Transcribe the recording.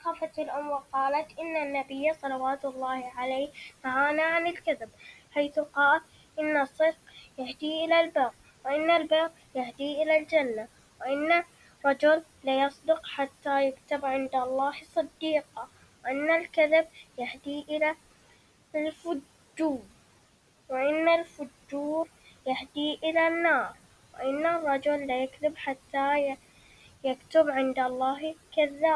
وقفت الأم وقالت: إن النبي صلوات الله عليه نهانا عن الكذب، حيث قال: إن الصدق يهدي إلى البر، وإن البر يهدي إلى الجنة، وإن رجل ليصدق حتى يكتب عند الله صديقا، وإن الكذب يهدي إلى الفجور، وإن الفجور يهدي إلى النار، وإن الرجل ليكذب حتى يكتب عند الله كذاب.